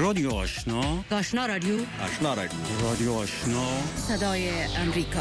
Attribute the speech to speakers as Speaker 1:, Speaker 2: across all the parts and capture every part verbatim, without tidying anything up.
Speaker 1: رادیو آشنا،
Speaker 2: آشنا رادیو،
Speaker 1: آشنا رادیو، رادیو آشنا،
Speaker 2: صدای امریکا.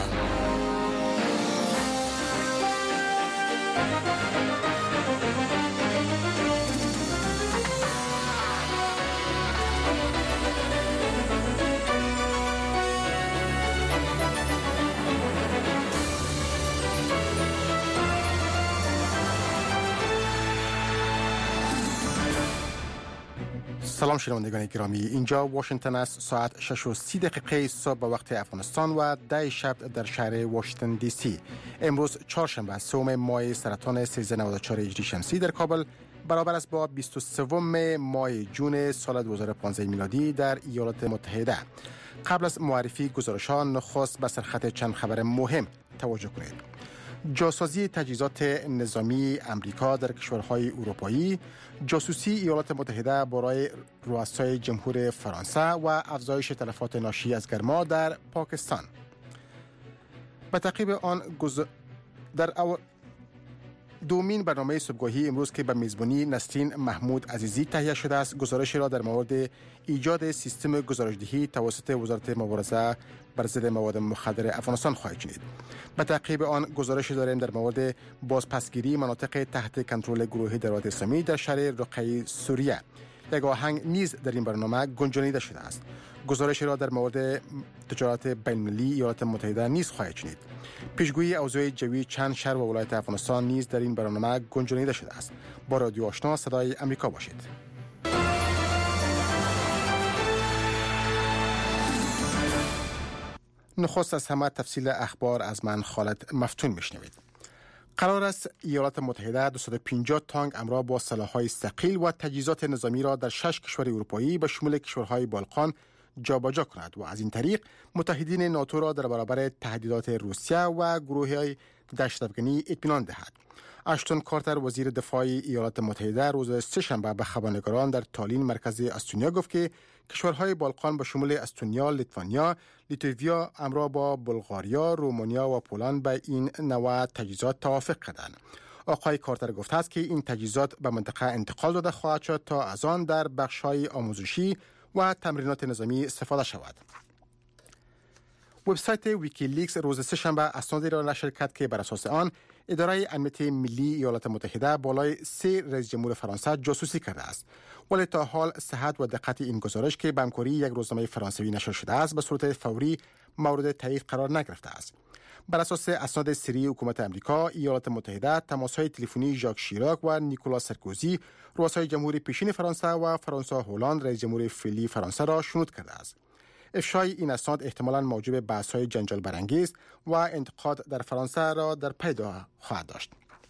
Speaker 3: سلام شنوندگان گرامی، اینجا واشنگتن است. ساعت شش و سی دقیقه صبح به وقت افغانستان و ده شب در شهر واشنگتن دی سی. امروز چهارشنبه سوم ماه سرطان سیزده نود و چهار هجری شمسی در کابل برابر است با بیست و سوم ماه جون سال دو هزار و پانزده میلادی در ایالات متحده. قبل از معرفی گزارش‌ها نخست به سرخط چند خبر مهم توجه کنید. جاسازی تجهیزات نظامی امریکا در کشورهای اروپایی، جاسوسی ایالات متحده برای رؤسای جمهور فرانسه و افزایش تلفات ناشی از گرما در پاکستان. به تعقیب آن گز... در او... دومین برنامه صبحگاهی امروز که به میزبانی نسرین محمود عزیزی تهیه شده است، گزارشی را در مورد ایجاد سیستم گزارشدهی توسط وزارت مبارزه بر ضد مواد مخدر افغانستان خواهید شنید. به تعقیب آن گزارش داریم در مورد بازپسگیری مناطق تحت کنترل گروه دولت اسلامی در شهر رقه سوریه. یک آهنگ نیز در این برنامه گنجانیده شده است. گزارش را در مورد تجارت بین‌المللی ایالات متحده نیز خواهید شنید. پیشگویی اوضاع جوی چند شهر و ولایت افغانستان نیز در این برنامه گنجانیده شده است. با رادیو آشنا صدای امریکا باشید. نخست از همه تفصیل اخبار از من خالد مفتون میشنوید. قرار است ایالات متحده دویست و پنجاه تانک امرا با سلاح‌های ثقیل و تجهیزات نظامی را در شش کشور اروپایی به شمول کشورهای بالکان جابجا کند و از این طریق متحدین ناتو را در برابر تهدیدات روسیه و گروه‌های دهشت‌افکنی اطمینان دهد. اشتون کارتر وزیر دفاع ایالات متحده روز سه‌شنبه به خبرنگاران در تالین مرکز استونیا گفت که کشورهای بالکان به شمول استونیا، لیتوانیا، لیتویا امرا با بلغاریا، رومانیا و پولند به این نوع تجهیزات توافق کردند. آقای کارتر گفته است که این تجهیزات به منطقه انتقال داده خواهد شد تا از آن در بخش‌های آموزشی و تمرینات نظامی استفاده شود. وبسایت ویکیلیکس روز سه‌شنبه اسنادی را نشر کرد که بر اساس آن اداره امنیت ملی ایالات متحده بالای سه رئیس جمهور فرانسه جاسوسی کرده است. ولی تا حال صحت و دقت این گزارش که به همکاری یک روزنامه فرانسوی نشر شده است به صورت فوری مورد تایید قرار نگرفته است. بر اساس اسناد سری حکومت امریکا، ایالات متحده تماس‌های تلفنی ژاک شیراک و نیکولا سارکوزی، رؤسای جمهور پیشین فرانسه و فرانسوا هولند، رئیس جمهور فعلی فرانسه را شنود کرده است. افشای این اسناد احتمالاً موجب بحث‌های جنجال برانگیز و انتقاد در فرانسه را در پی خواهد داشت.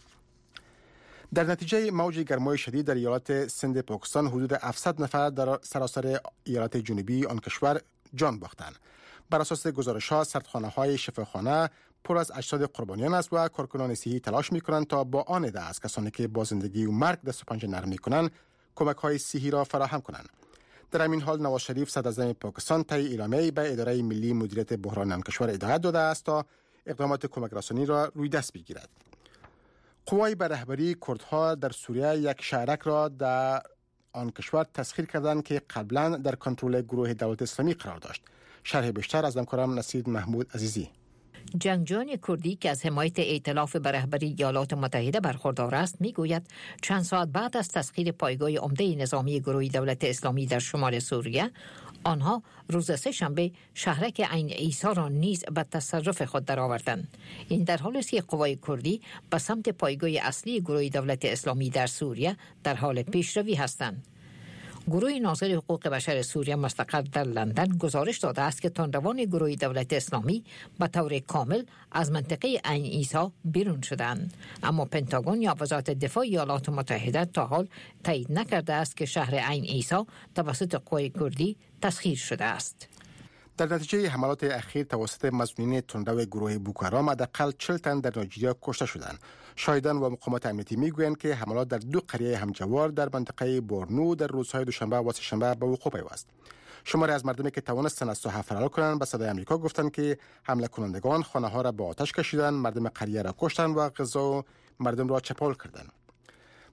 Speaker 3: در نتیجه موج گرمای شدید در ایالات سند پاکستان حدود هفتصد نفر در سراسر ایالات جنوبی آن کشور جان باختند. بر اساس گزارش‌ها سردخانه‌های شفاخانه پر از اجساد قربانیان است و کارکنان صحی تلاش می‌کنند تا با آن عده از کسانی که با زندگی و مرگ دست و پنجه نرم می‌کنند کمک‌های صحی را فراهم کنند. در همین حال نواز شریف صدراعظم پاکستان طی اعلامیه‌ای به اداره ملی مدیریت بحران آن کشور هدایت داده است تا اقدامات کمک رسانی را روی دست بگیرد. قوای به رهبری کردها در سوریه یک شهرک را در آن کشور تسخیر کردند که قبلا در کنترل گروه دولت اسلامی قرار داشت. شرح بیشتر از همکارم نسرین محمود عزیزی.
Speaker 4: جنگجویان کردی که از حمایت ائتلاف به رهبری ایالات متحده برخوردار است میگوید چند ساعت بعد از تسخیر پایگاه عمده نظامی گروه دولت اسلامی در شمال سوریه، آنها روز سه‌شنبه شهرک عین عیسی را نیز به تصرف خود درآوردند. این در حالی است که قوای کردی به سمت پایگاه اصلی گروه دولت اسلامی در سوریه در حال پیشروی هستند. گروه ناظر حقوق بشر سوریه مستقر در لندن گزارش داده است که تندروان گروه دولت اسلامی به طور کامل از منطقه عین عیسی بیرون شدند، اما پنتاگون یا وزارت دفاع ایالات متحده تا حال تایید نکرده است که شهر عین عیسی توسط قوای کردی تسخیر شده است.
Speaker 3: در نتیجه حملات اخیر توسط مظنونین تندرو گروه بوکوحرام حداقل چهل تن در نایجریا کشته شدند. شاهدان و مقامات امنیتی میگویند که حملات در دو قریه همجوار در منطقه بورنو در روزهای دوشنبه و سه‌شنبه به وقوع پیوست. شماری از مردمی که توانستند از ساحه فرار کنند به صدای آمریکا گفتند که حمله کنندگان خانه‌ها را به آتش کشیدند، مردم قریه را کشتند و غذا و مردم را چپاول کردند.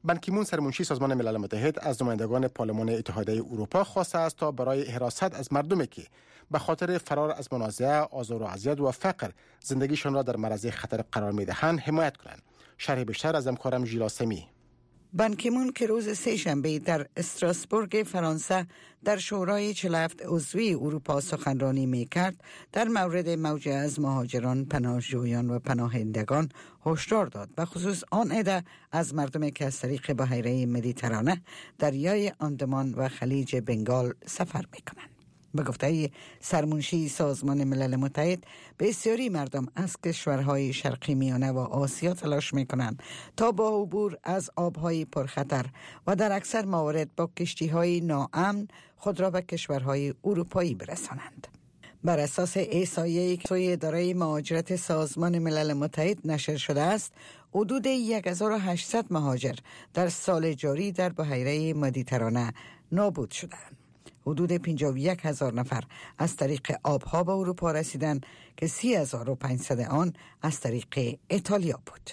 Speaker 3: بان کی مون سرمنشی سازمان ملل متحد از نمایندگان پارلمان اتحادیه اروپا خواسته است تا برای حراست از مردمی که به خاطر فرار از منازعه، آزار و اذیت و فقر زندگیشان را در معرض خطر قرار می‌دهند حمایت کنند. شرح بیشتر از همکارم ژیلا سمی.
Speaker 5: بان کی مون که روز سه شنبه در استراسبورگ فرانسه در شورای چهل و هفت عضوی اروپا سخنرانی می کرد، در مورد موج از مهاجران، پناهجویان و پناهندگان هشدار داد، به خصوص آن عده از مردمی که از طریق بحیره مدیترانه، دریای آندمان و خلیج بنگال سفر می کنند. به گفته سرمنشی سازمان ملل متحد، بسیاری مردم از کشورهای شرقی میانه و آسیا تلاش میکنند تا با عبور از آبهای پرخطر و در اکثر موارد با کشتیهای ناامن خود را به کشورهای اروپایی برسانند. بر اساس احصایه‌ای که توی اداره مهاجرت سازمان ملل متحد نشر شده است، حدود هزار و هشتصد مهاجر در سال جاری در بحیره مدیترانه نابود شدند. حدود پنجاه و یک هزار نفر از طریق آبها به اروپا رسیدند که سی هزار و پانصد آن از طریق ایتالیا بود.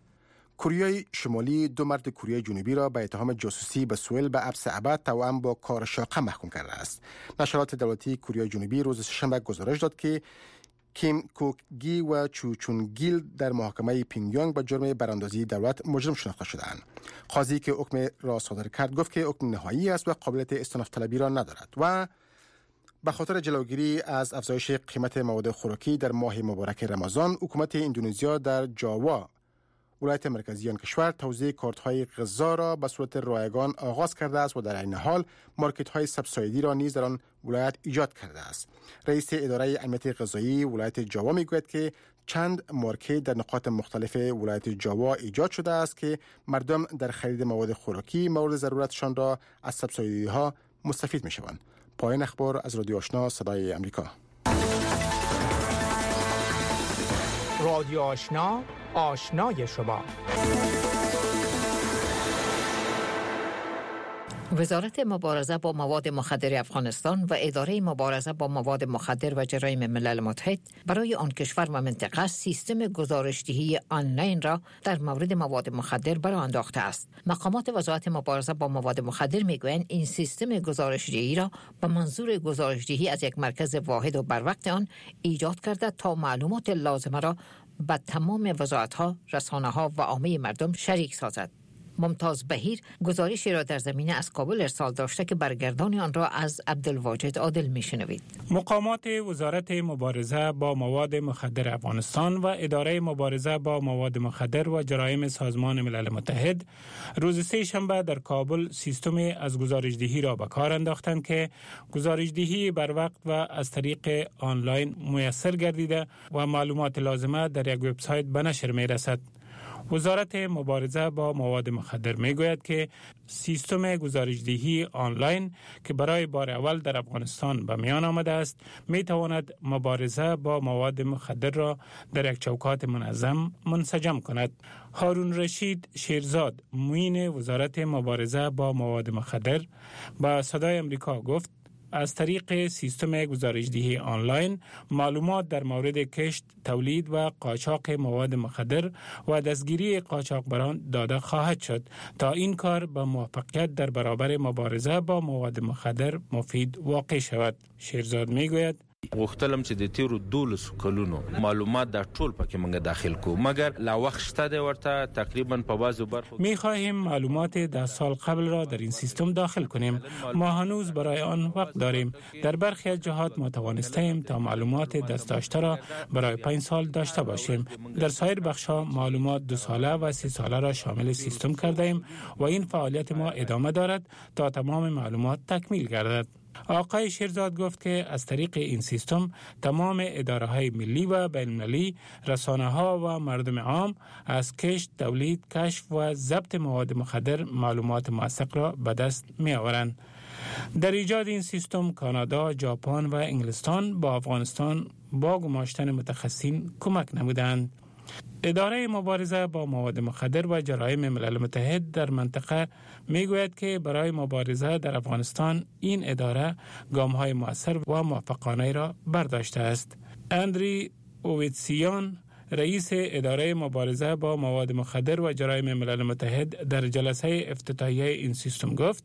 Speaker 3: کره شمالی دو مرد کره جنوبی را به اتهام جاسوسی به سوئل به حبس ابد توأم با کار شاقه محکوم کرده است. نشرات دولتی کره جنوبی روز شنبه گزارش داد که کیم کوک گی و چو چون گیل در محاکمه پینگیانگ با جرم براندازی دولت مجرم شناخته شدند. قاضی که حکم را صادر کرد گفت که حکم نهایی است و قابلیت استئناف طلبی را ندارد و به خاطر جلوگیری از افزایش قیمت مواد خوراکی در ماه مبارک رمضان، حکومت اندونزیا در جاوا ولایت مرکزی آن کشور توزیع کارت‌های غذا را به صورت رایگان آغاز کرده است و در این حال مارکت‌های سبسایدی را نیز در آن ولایت ایجاد کرده است. رئیس اداره امنیت غذایی ولایت جاوا میگوید که چند مارکت در نقاط مختلف ولایت جاوا ایجاد شده است که مردم در خرید مواد خوراکی مورد ضرورتشان را از سبسایدی‌ها مستفید می‌شوند. پایان اخبار از رادیو آشنا صدای امریکا.
Speaker 6: رادیو آشنا، آشنای شما.
Speaker 4: وزارت مبارزه با مواد مخدر افغانستان و اداره مبارزه با مواد مخدر و جرایم ملل متحد برای آن کشور و منطقه سیستم گزارشدهی آنلاین را در مورد مواد مخدر برآورده انداخته است. مقامات وزارت مبارزه با مواد مخدر میگویند این سیستم گزارشدهی را به منظور گزارشدهی از یک مرکز واحد و بر وقت آن ایجاد کرده تا معلومات لازمه را به تمام وزارت‌ها، رسانه‌ها و عامه مردم شریک سازد. ممتاز بهیر گزارشی را در زمینه از کابل ارسال داشته که برگردان آن را از عبدالواجد عادل میشنوید.
Speaker 7: مقامات وزارت مبارزه با مواد مخدر افغانستان و اداره مبارزه با مواد مخدر و جرایم سازمان ملل متحد روز سه شنبه در کابل سیستم از گزارشدهی را به کار انداختند که گزارشدهی بر وقت و از طریق آنلاین میسر گردیده و معلومات لازمه در یک وبسایت به نشر میرسد. وزارت مبارزه با مواد مخدر میگوید که سیستم گزارشدهی آنلاین که برای بار اول در افغانستان به میان آمده است می تواند مبارزه با مواد مخدر را در یک چوکات منظم منسجم کند. هارون رشید شیرزاد معین وزارت مبارزه با مواد مخدر با صدای امریکا گفت از طریق سیستم گزارشدهی آنلاین معلومات در مورد کشت، تولید و قاچاق مواد مخدر و دستگیری قاچاقبران داده خواهد شد تا این کار به موفقیت در برابر مبارزه با مواد مخدر مفید واقع شود. شیرزاد میگوید
Speaker 8: غوښتلم چې د تیرو دولسو کلونو معلومات در ټول پکې موږ داخل کو، مگر لا وخت شته دی ورته تقریبا په بعضو برخو
Speaker 7: می خواهیم معلومات ده سال قبل را در این سیستم داخل کنیم. ما هنوز برای آن وقت داریم. در برخی از جهات ما توانستیم تا معلومات دست داشته را برای پنج سال داشته باشیم. در سایر بخش‌ها معلومات دو ساله و سی ساله را شامل سیستم کرده ایم و این فعالیت ما ادامه دارد تا تمام معلومات تکمیل گردد. آقای شیرزاد گفت که از طریق این سیستم تمام اداره‌های ملی و بین‌المللی، رسانه‌ها و مردم عام از کشت، تولید، کشف و ضبط مواد مخدر معلومات موثق را به دست می‌آورند. در ایجاد این سیستم کانادا، ژاپن و انگلستان با افغانستان با گماشتن متخصصین کمک نمودند. اداره مبارزه با مواد مخدر و جرایم ملل متحد در منطقه میگوید که برای مبارزه در افغانستان این اداره گام‌های مؤثر و موفقانه را برداشته است. اندری اویتسیان رئیس اداره مبارزه با مواد مخدر و جرایم ملل متحد در جلسه افتتاحیه این سیستم گفت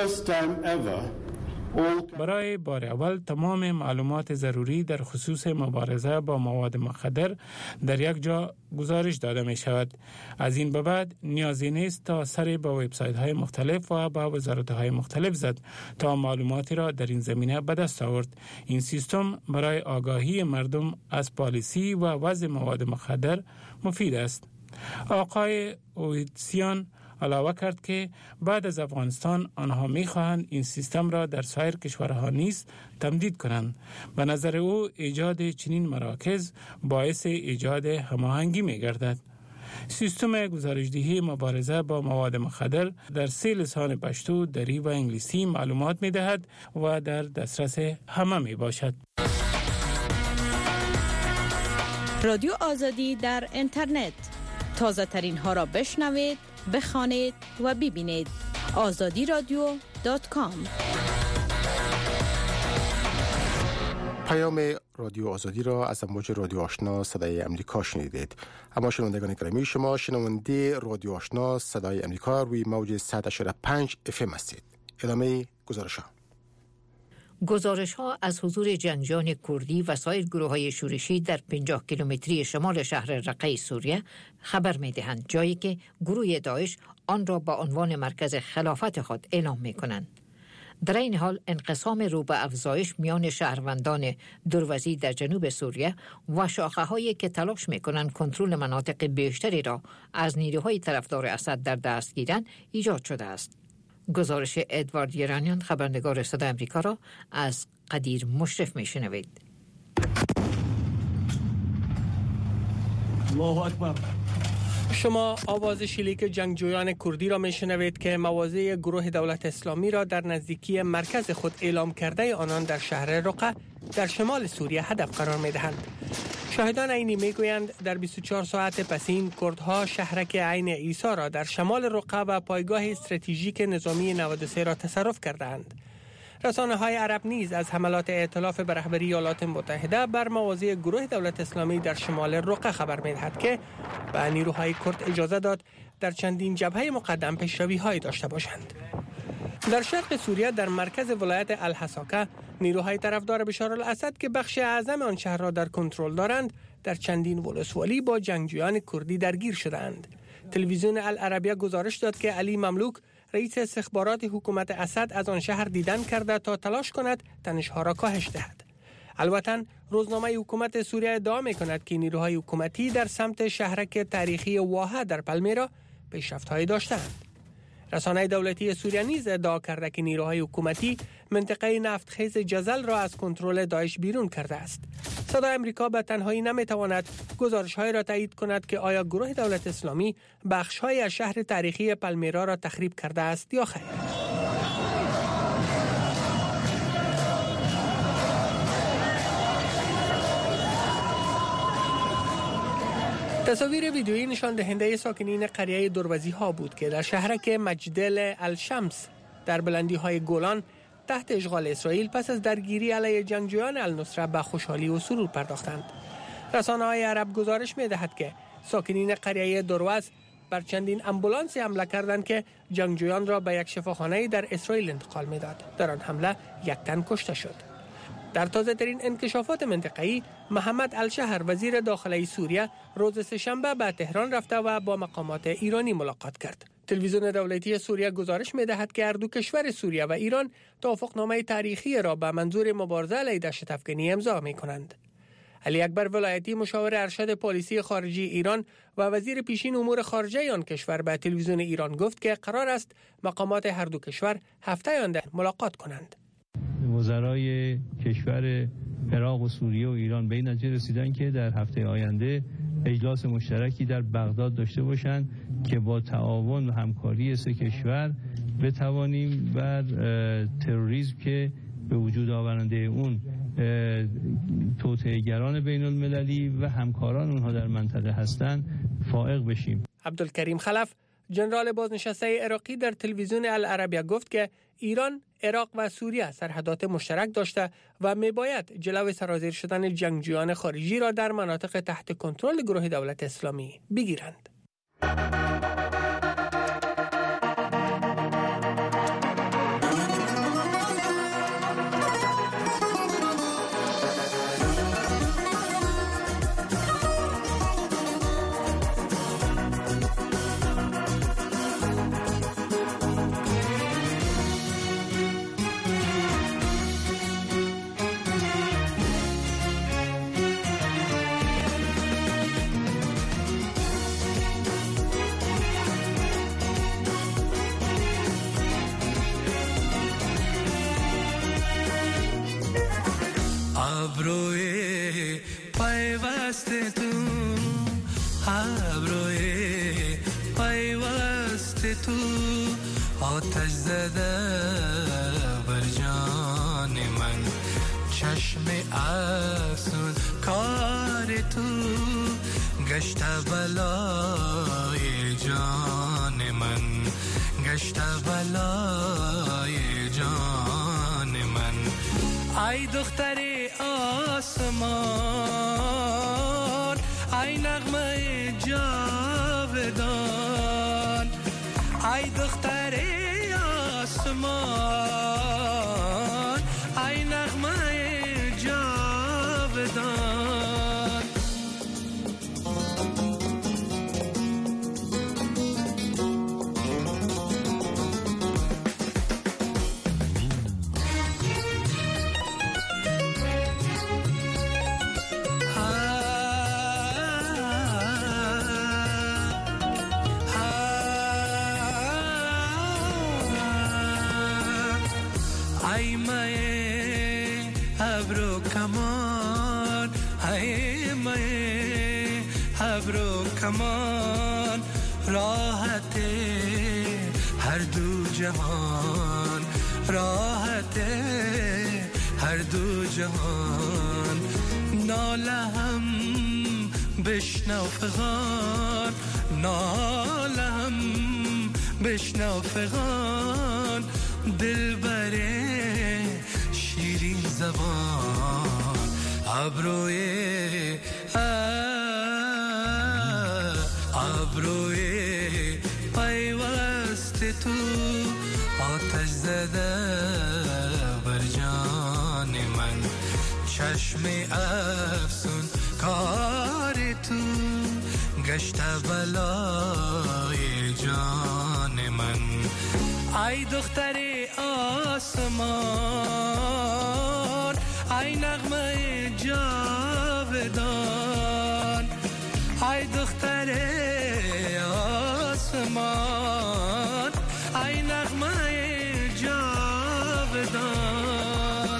Speaker 7: برای بار اول تمام معلومات ضروری در خصوص مبارزه با مواد مخدر در یک جا گزارش داده می شود. از این به بعد نیازی نیست تا سری به وبسایت های مختلف و به وزارت های مختلف زد تا معلوماتی را در این زمینه به دست آورد. این سیستم برای آگاهی مردم از پالیسی و وضع مواد مخدر مفید است. آقای اویتسیان علاوه کرد که بعد از افغانستان آنها می خواهند این سیستم را در سایر کشورها نیز تمدید کنند. به نظر او ایجاد چنین مراکز باعث ایجاد هماهنگی می گردد. سیستم گزارشدهی مبارزه با مواد مخدر در سه لسان پشتو، دری و انگلیسی معلومات می دهد و در دسترس همه می باشد.
Speaker 2: رادیو آزادی در اینترنت، تازه ترین ها را بشنوید، بخوانید و ببینید. آزادی رادیو دات کام.
Speaker 3: پیام رادیو آزادی را از موج رادیو آشنا صدای امریکا شنیدید. اما شنوندگان گرامی، شما شنونده رادیو آشنا صدای امریکا روی موج صد و پنج اف ام هستید. ادامه گزارش ها.
Speaker 4: گزارش ها از حضور جنگجویان کردی و سایر گروه های شورشی در پنجاه کیلومتری شمال شهر رقه سوریه خبر می دهند، جایی که گروه داعش آن را با عنوان مرکز خلافت خود اعلام می کنند. در این حال انقسام رو به افزایش میان شهروندان دروزی در جنوب سوریه و شاخه هایی که تلاش می کنند کنترل مناطق بیشتری را از نیروهای طرفدار اسد در دست گیرند ایجاد شده است. گزارش ادوارد یرانیان، خبرنگار صدای امریکا، را از قدیر مشرف می شنوید.
Speaker 9: الله اکبر. شما آواز شلیک جنگجویان کردی را می شنوید که مواضع گروه دولت اسلامی را در نزدیکی مرکز خود اعلام کرده آنان در شهر رقه در شمال سوریه هدف قرار می دهند. شاهدان عینی می گویند در بیست و چهار ساعت پسین کردها شهرک عین عیسی را در شمال رقه و پایگاه استراتژیک نظامی نود و سه را تصرف کردند. رسانه های عرب نیز از حملات ائتلاف به رهبری ایالات متحده بر مواضع گروه دولت اسلامی در شمال رقه خبر می دهد که به نیروهای کرد اجازه داد در چندین جبهه مقدم پیشروی هایی داشته باشند. در شرق سوریه در مرکز ولایت الحساکه نیروهای طرفدار بشار الاسد که بخش اعظم آن شهر را در کنترل دارند در چندین ولسوالی با جنگجویان کردی درگیر شدند. تلویزیون العربیه گزارش داد که علی مملوک رئیس استخبارات حکومت اسد از آن شهر دیدن کرده تا تلاش کند تنش‌ها را کاهش دهد. البته روزنامه حکومت سوریه ادعا می‌کند که نیروهای حکومتی در سمت شهرک تاریخی واحه در پلمیرا پیشرفت‌هایی داشتند. رسانه دولتی سوریه نیز ادعا کرده که نیروهای حکومتی منطقه نفتخیز جزل را از کنترل داعش بیرون کرده است. صدای امریکا به تنهایی نمیتواند گزارش‌های را تایید کند که آیا گروه دولت اسلامی بخش‌های از شهر تاریخی پلمیرا را تخریب کرده است یا خیر. تصاویر ویدیویی نشان دهنده ساکنین قریه دروزی ها بود که در شهرک مجدل الشمس در بلندی های گولان تحت اشغال اسرائیل پس از درگیری علیه جنگجویان النصره به خوشحالی و سرور پرداختند. رسانه های عرب گزارش می دهد که ساکنین قریه دروز بر چندین امبولانسی حمله کردند که جنگجویان را به یک شفاخانه در اسرائیل انتقال می داد. در آن حمله یک تن کشته شد. در تازه ترین انکشافات منطقه‌ای، محمد الشهر وزیر داخلی سوریه روز سه‌شنبه به تهران رفته و با مقامات ایرانی ملاقات کرد. تلویزیون دولتی سوریه گزارش می‌دهد که هر دو کشور سوریه و ایران توافقنامه تاریخی را به منظور مبارزه علیه دهشت افکنی امضا می‌کنند. علی اکبر ولایتی مشاور ارشد پالیسی خارجی ایران و وزیر پیشین امور خارجه آن کشور به تلویزیون ایران گفت که قرار است مقامات هر دو کشور هفته آینده ملاقات کنند.
Speaker 10: وزرای کشور عراق و سوریه و ایران به این نتیجه رسیدن که در هفته آینده اجلاس مشترکی در بغداد داشته باشند که با تعاون و همکاری سه کشور بتوانیم بر تروریسم که به وجود آورنده اون توطئه‌گران بین المللی و همکاران اونها در منطقه هستند فائق بشیم.
Speaker 9: عبدالکریم خلف جنرال بازنشسته عراقی در تلویزیون العربیه گفت که ایران، عراق و سوریه سرحدات مشترک داشته و میباید جلوی سرازیر شدن جنگجویان خارجی را در مناطق تحت کنترل گروه دولت اسلامی بگیرند.
Speaker 11: ابروی پیوست تو ابروی پیوست تو آتش زده بر جان من چشم افسون کار تو گشت بلای جان من گشت بلای جان من ای دختر آسمان ای نغمه جاودان ای دختر آسمان ای نغمه جاودان کمان راحت هر دو جهان راحت هر دو جهان ناله هم بشنو فغان ناله هم بشنو فغان دلبر شیرین زبان ابروی ابروی پیوست تو آتش زده بر جان من چشم افسون کار تو گشت بلای جان من ای دختر آسمان ای نغمه جاودان ای دختر آسمان ای نغمه جاودان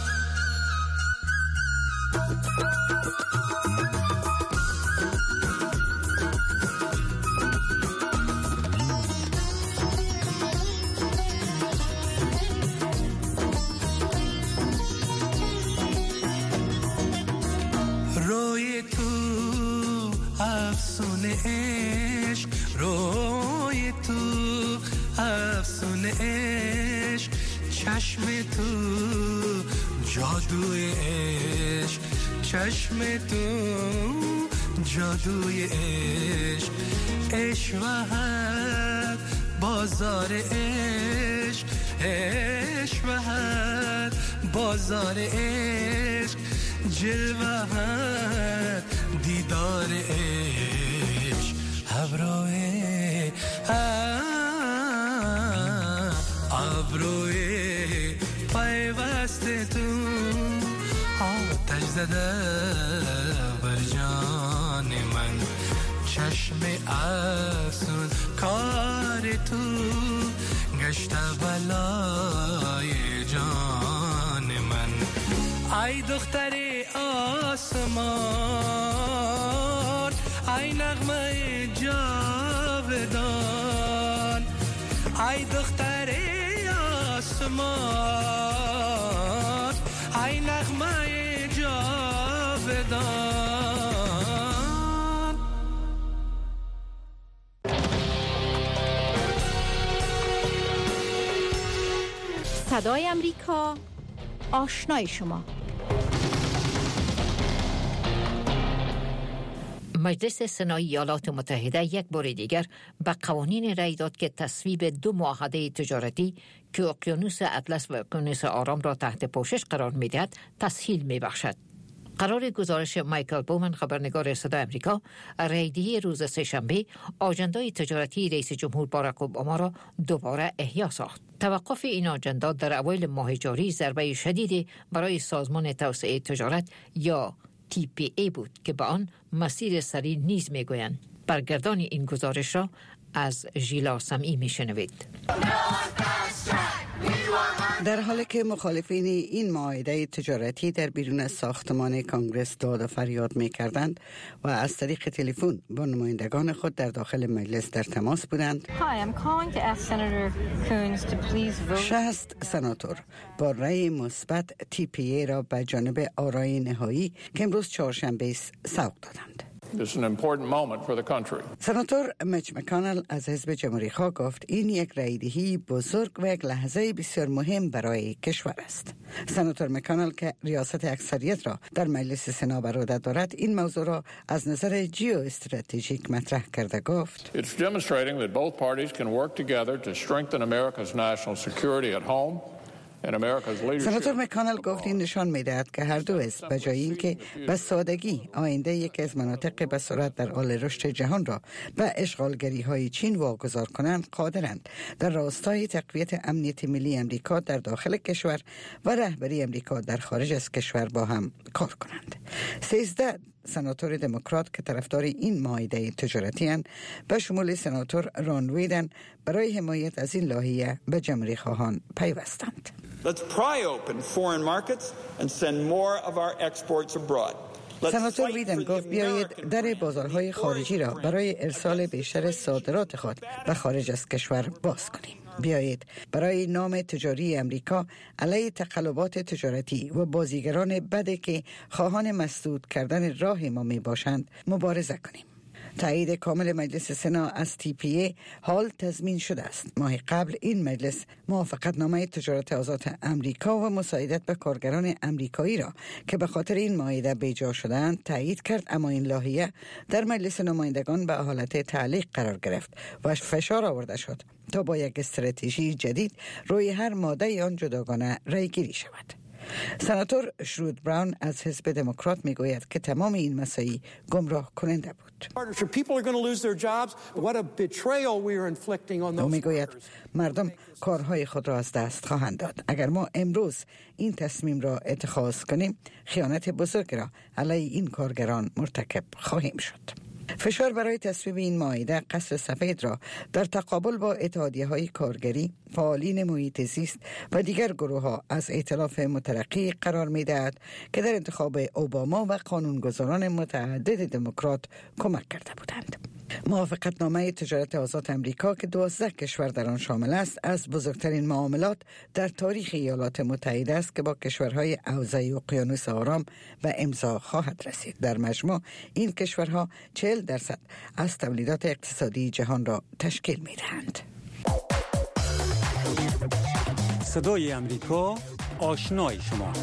Speaker 11: روی تو افسون عشق روی تو افسون عشق چشم تو جادوی عشق چشم تو جادوی عشق عشق وحد بازار عشق عشق وحد بازار عشق جلوه دیدار عشق ابروی ابروی پیوست تو آتش زده بر جان من چشم افسون کار تو گشت بلای جان من ای دختر آسمان ای نغمه جاودان ای دختر آسمان ای نغمه جاودان
Speaker 2: صدای امریکا، آشنای شما.
Speaker 4: مجلس سنای ایالات متحده یک بار دیگر به قوانین رأی داد که تصویب دو معاهده تجارتی که اقیانوس اطلس و اقیانوس آرام را تحت پوشش قرار می‌دهد تسهیل می‌بخشد. قرار گزارش مایکل بومن، خبرنگار صدای امریکا، رأی‌دهی روز سه‌شنبه آژندای تجارتی رئیس جمهور باراک اوباما را دوباره احیا ساخت. توقف این آژندا در اوایل ماه جاری ضربه شدیدی برای سازمان توسعه تجارت یا تی پی ای بود که به آن مسیر سری نیز میگویند. برگردان این گزارش را از ژیلا سمعی میشنوید.
Speaker 5: در حالی که مخالفین این معاهده تجارتی در بیرون از ساختمان کانگرس داد و فریاد می‌کردند و از طریق تلفن با نمایندگان خود در داخل مجلس در تماس بودند، شصت سناتور با رأی مثبت تی پی ای را به جانب آرای نهایی که امروز چهارشنبه سوق دادند.
Speaker 12: It's an important moment for the country.
Speaker 5: سناتور میچ مکانل از حزب جمهوری خواه گفت این یک رأی‌دهی بزرگ و یک لحظه بسیار مهم برای کشور است. سناتور مکانل که ریاست اکثریت را در مجلس سنا بر عهده دارد این موضوع را از نظر جیو استراتژیک مطرح کرده گفت
Speaker 12: It's demonstrating that both parties can work together to strengthen America's national security at home.
Speaker 5: سناتور مکانل گفت این نشان می‌دهد که هر دو حزب به جای اینکه به سادگی آینده یکی از مناطق به سرعت در حال رشد جهان را به اشغالگری‌های چین واگذار کنند، قادرند در راستای تقویت امنیت ملی امریکا در داخل کشور و رهبری امریکا در خارج از کشور با هم کار کنند. سیزده سناتور دموکرات که طرفدار این معاهده تجارتی اند به شمول سناتور ران ویدن برای حمایت از این لایحه به جمهوری خواهان پیوستند.
Speaker 13: Let's pry open foreign markets and send more of our exports abroad.
Speaker 5: سناتور ویدن گفت بیایید در بازارهای خارجی را برای ارسال بیشتر صادرات خود به خارج از کشور باز کنیم. بیایید برای نام تجاری امریکا علیه تقلبات تجارتی و بازیگران بدی که خواهان مسدود کردن راه ما می باشند مبارزه کنیم. تایید کامل مجلس سنا از تی پی ای حال تضمین شده است. ماه قبل این مجلس موافقتنامه تجارت آزاد امریکا و مساعدت به کارگران امریکایی را که به خاطر این معاهده بیجا شدند تایید کرد، اما این لایحه در مجلس نمایندگان به حالت تعلیق قرار گرفت و فشار آورده شد تا با یک استراتژی جدید روی هر ماده آن جداگانه رای گیری شود. سناتور شرود براون از حزب دموکرات میگوید که تمام این مسائل گمراه کننده بود. او میگوید مردم کارهای خود را از دست خواهند داد. اگر ما امروز این تصمیم را اتخاذ کنیم خیانت بزرگ را علیه این کارگران مرتکب خواهیم شد. فشار برای تصویب این معاهده قصر سفید را در تقابل با اتحادیه‌های کارگری، فعالین محیط زیست و دیگر گروه‌ها از ائتلاف مترقی قرار می‌دهد که در انتخاب اوباما و قانونگذاران متعدد دموکرات کمک کرده بودند. موافقتنامه تجارت آزاد امریکا که دوازده کشور در آن شامل است از بزرگترین معاملات در تاریخ ایالات متحده است که با کشورهای حوزه اقیانوس آرام به امضا خواهد رسید. در مجموع این کشورها چهل درصد از تولیدات اقتصادی جهان را تشکیل می‌دهند.
Speaker 1: صدای امریکا، آشنای شما.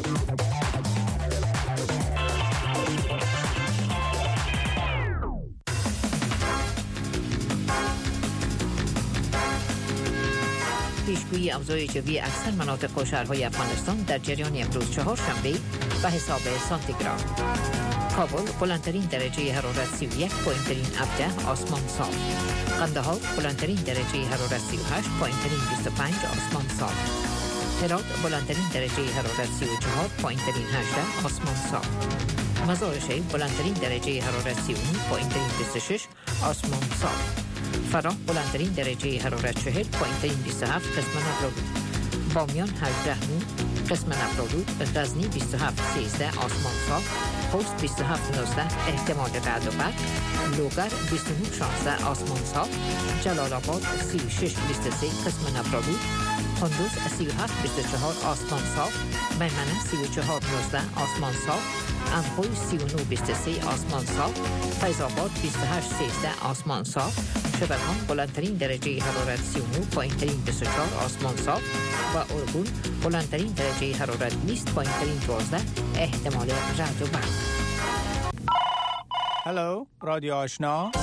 Speaker 4: پیشگویی اوضاع جوی اکثر مناطق و شهرهای افغانستان در جریان امروز چهارشنبه به حساب سانتیگراد. کابل بلندترین درجه حرارت سی و یک، پایین‌ترین هفده، آسمان صاف. قندهار بلندترین درجه حرارت سی و هشت، پایین‌ترین بیست و پنج، آسمان صاف. هرات بلندترین درجه حرارت سی و چهار، پایین‌ترین هجده، آسمان صاف. مزار شریف بلندترین درجه حرارت سی و نه، پایین‌ترین بیست و شش، آسمان صاف. فراه بلندترین درجه حرارت چهل، پایین‌ترین بیست و هفت، قسم نبرالود. بامیان هجده، قسم نبرالود. غزنی بیست و هفت، سیزده، آسمان صاف. خوست بیست و هفت، نوزده، احتمال رعد و برق. لوگر بیست و نه، شانزده، آسمان صاف. جلال آباد سی و شش، بیست و سه، قسم نبرالود. کندوز سی و هفت، بیست و چهار، آسمان صاف. میمنه سی و چهار، نوزده، آسمان صاف. انخوی سی و نه بیست و سه آسمان صاف، فیض آباد بیست و هشت سیزده آسمان صاف، شبرهان بلندترین درجه حرارت سی و نه، پایینترین بیست و چهار آسمان صاف و ارگون بلندترین درجه حرارت بیست، پایینترین دوازده احتمال رعد و برق.
Speaker 6: هلو رادیو آشنا،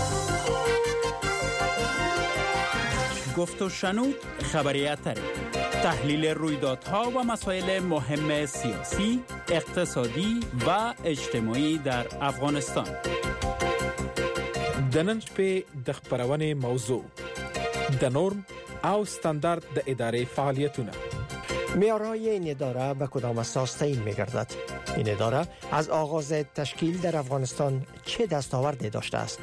Speaker 1: گفت و شنود خبریت تحلیل رویدادها و مسائل مهم سیاسی، اقتصادی و اجتماعی در افغانستان.
Speaker 14: د نن شپې د خبرونې موضوع د نورم او استاندارد د ادارې فعالیتونه.
Speaker 15: معیارهای این اداره به کدام اساس تعیین می‌گردد؟ این اداره از آغاز تشکیل در افغانستان چه دستاوردی داشته است؟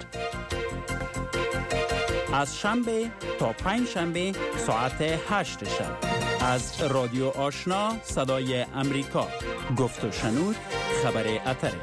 Speaker 1: از شنبه تا پنج شنبه ساعت هشت شب از رادیو آشنا صدای امریکا. گفت و شنود خبر اتره.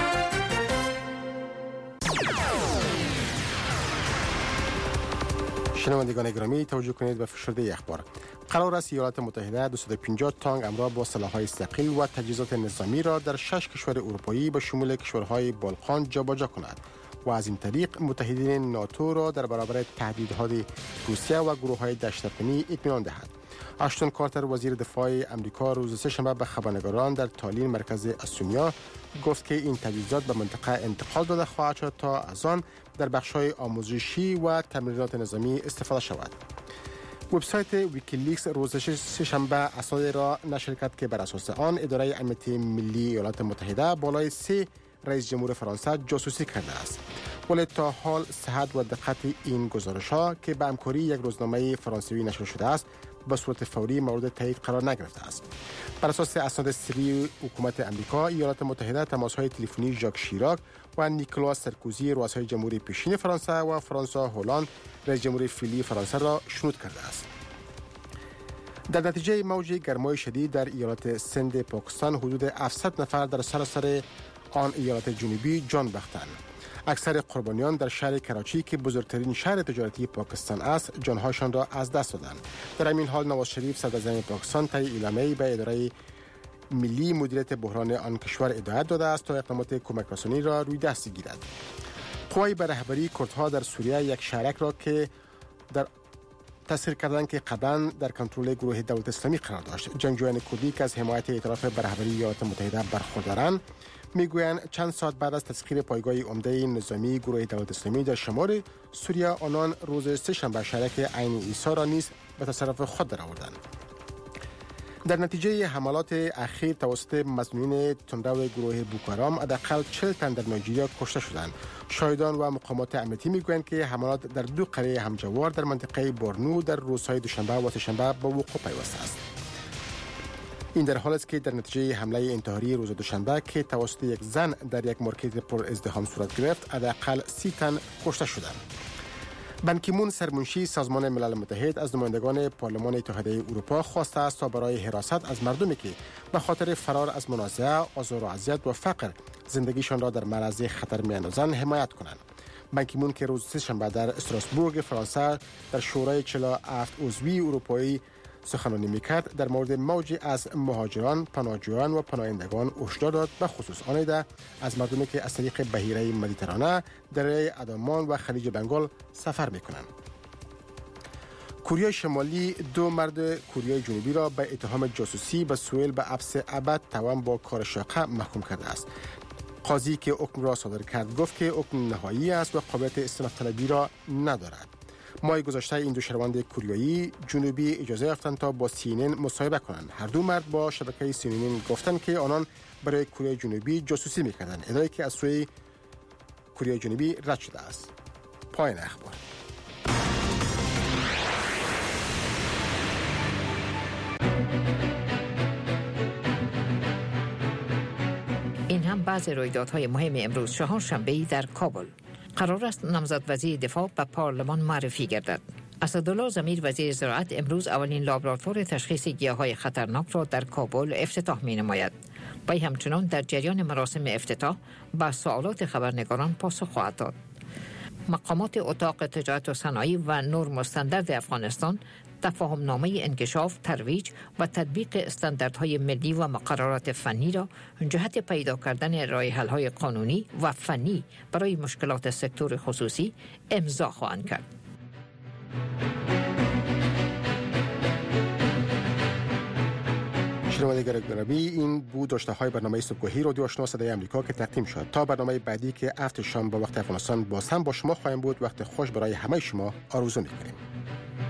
Speaker 3: شنوندگان گرامی توجه کنید به فشرده اخبار. قرار است ایالات متحده دویست و پنجاه تانک امرا با سلاح‌های ثقیل و تجهیزات نظامی را در شش کشور اروپایی به شمول کشورهای بالکان جابجا کند و از این طریق متحدین ناتو را در برابر تهدیدهای روسیه و گروه‌های دشت‌افکنی اطمینان دهد. آشتون کارتر وزیر دفاع امریکا روز سه‌شنبه به خبرنگاران در تالین مرکز استونیا گفت که این تجهیزات به منطقه انتقال داده خواهد شد تا از آن در بخش‌های آموزشی و تمرینات نظامی استفاده شود. وبسایت ویکیلیکس روز سه‌شنبه اسنادی را نشر کرد که بر اساس آن اداره امنیت ملی ایالات متحده بالای سه رئیس جمهور فرانسه جاسوسی کرده است. ولی تا حال صحت و دقت این گزارش‌ها که به همکاری یک روزنامه فرانسوی نشر شده است به صورت فوری مورد تایید قرار نگرفته است. بر اساس اسناد سری حکومت امریکا، ایالات متحده تماس‌های تلفنی ژاک شیراک و نیکولاس سرکوزی رؤسای جمهوری پیشین فرانسه و فرانسوا هولاند رئیس جمهور فعلی فرانسه را شنود کرده است. در نتیجه موج گرمای شدید در ایالات سند پاکستان حدود هفتصد نفر در سراسر آن ایالات جنوبی جان باختند. اکثر قربانیان در شهر کراچی که بزرگترین شهر تجارتی پاکستان است جانهاشان را از دست دادند. در همین حال نواز شریف صدر اعظم پاکستان طی اعلامیه‌ای به اداره ملی مدیریت بحران آن کشور هدایت داده است تا اقدامات کمک رسانی را روی دست گیرد. قوای به رهبری کردها در سوریه یک شهرک را که در تسخیر کردن که قبلا در کنترل گروه دولت اسلامی قرار داشت. جنگجویان کردی که از حمایت ائتلاف به رهبری ایالات متحده برخوردارند میگویند چند ساعت بعد از تسخیر پایگاه عمده نظامی گروه دولت اسلامی در شمال سوریه آنان روز سه‌شنبه شهرک عین عیسی را نیز به تصرف خود درآوردند. در نتیجه حملات اخیر توسط مظنونین تندرو گروه بوکو-حرام حداقل چهل تن در نایجریا کشته شدند. شاهدان و مقامات امنیتی میگویند که حملات در دو قریه همجوار در منطقه بورنو در روزهای دوشنبه و سه‌شنبه به وقوع پیوسته است. این در حالی است که در نتیجه حمله انتحاری روز دوشنبه که توسط یک زن در یک مارکت پر ازدحام صورت گرفت حداقل سی تن کشته شدند. بان کی مون سرمنشی سازمان ملل متحد از نمایندگان پارلمان اتحادیه اروپا خواسته است تا برای حراست از مردمی که به خاطر فرار از منازعه، آزار و اذیت و فقر زندگیشان را در معرض خطر می‌اندازند حمایت کنند. بان کی مون که روز سه‌شنبه در استراسبورگ فرانسه در شورای چهل و هفت عضوی اروپایی سخنرانی میکرد در مورد موجی از مهاجران، پناهجویان و پناهندگان هشدار داد به خصوص آن ایده از مردمی که از طریق بحیره مدیترانه دریای اندامان و خلیج بنگال سفر میکنند. کره شمالی دو مرد کره جنوبی را به اتهام جاسوسی به سوئیل به حبس ابد توأم با کار شاقه محکوم کرده است. قاضی که حکم را صادر کرد گفت که حکم نهایی است و قابلیت استناد طلبی را ندارد. ماه گذشته این دو شهروند کره جنوبی اجازه یافتند تا با سی ان ان مصاحبه کنند. هر دو مرد با شبکه سی ان ان گفتند که آنان برای کره جنوبی جاسوسی می‌کردند، ادعایی که از سوی کره جنوبی رد شده است. پایان اخبار.
Speaker 4: این هم بعض رویدادهای مهم امروز چهارشنبه در کابل. قرار است نامزد وزیر دفاع به پارلمان معرفی گردد. اسدالله ضمیر وزیر زراعت امروز اولین لابراتوار تشخیص گیاهای خطرناک را در کابل افتتاح می نماید. وی همچنان در جریان مراسم افتتاح به سوالات خبرنگاران پاسخ خواهد داد. مقامات اتاق تجارت و صنایع و نرم و استاندارد افغانستان تفاهم نامه انکشاف، ترویج و تطبیق استانداردهای ملی و مقررات فنی را جهت پیدا کردن راه حل‌های قانونی و فنی برای مشکلات سکتور خصوصی امضا خواهند کرد.
Speaker 3: شنوندگان گرامی، این بود داشته‌های برنامه صبحگاهی رادیو آشنا صدای آمریکا که تقدیم شد. تا برنامه بعدی که افت شام با وقت افغانستان باز هم با شما خواهیم بود، وقت خوش برای همه شما آرزو می‌کنیم.